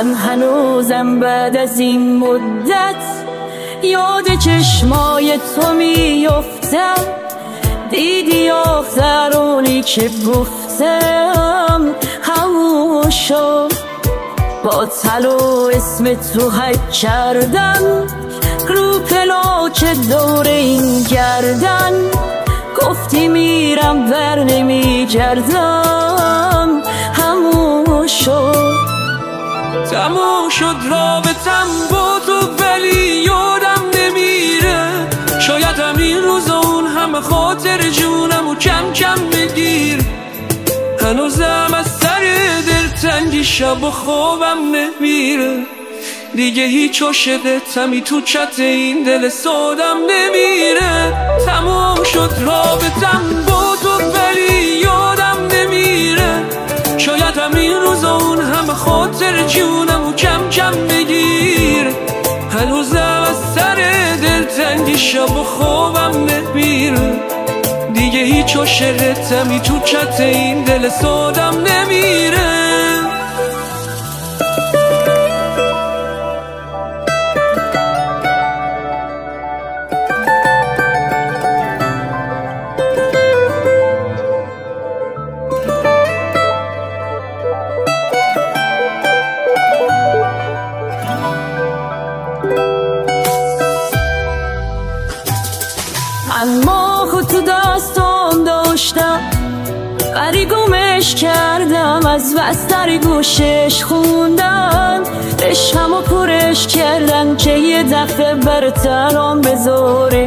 من هنوزم بعد از این مدت یاد چشمای تو میفتم. دیدی آخرونی که گفتم همون شد. با تلو اسم تو حک کردن رو پلاک دور این گردن. گفتی میرم بر نمیگردم همون شد. تموم شد رابطم با تو ولی یادم نمیره. شاید همین روزا اون همه خاطر جونم و کم کم بگیر. هنوزم از سر دلتنگی شب و خوابم نمیره. دیگه هیچ عاشقتمی تو چت این دل سادم نمیره. تموم شد رابطم با تو ولی یادم نمیره. شاید همین روزا اون همه خاطر جونم و کم کم بگیر. هنوزم از سر دلتنگی شب و خوابم نمیره. دیگه هیچ عاشقتمی تو چت این دل سادم نمیره. من ماهو تو دستام داشتم ولی گمش کردم. از بستر گوشش خوندم عشقمو پرش کردن که یه دفعه برترام بذاره.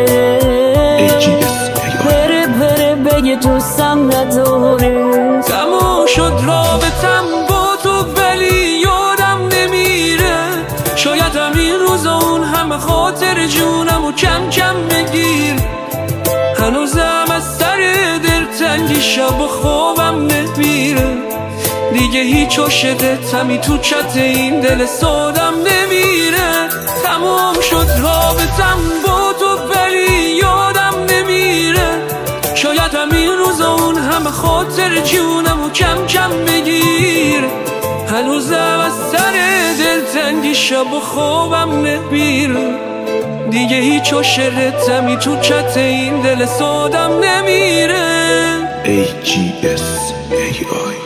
بره بره بگه دوستم نداره. تموم شد رابطم با تو ولی یادم نمیره. شاید همین روزا اون همه خاطر جونم و کم کم بگیر. هنوزم از سر دلتنگی شب و خوابم نمیره. دیگه هیچ عاشقتمی تو چت این دل سادم نمیره. تموم شد رابطم با تو ولی یادم نمیره. شاید همین روزا اون همه خاطر جونم و کم کم بگیر. هنوزم از سر دلتنگی شب و خوابم نمیره. دیگه هیچ عاشقتمی تو چت این دل سادم نمیره. AGS AI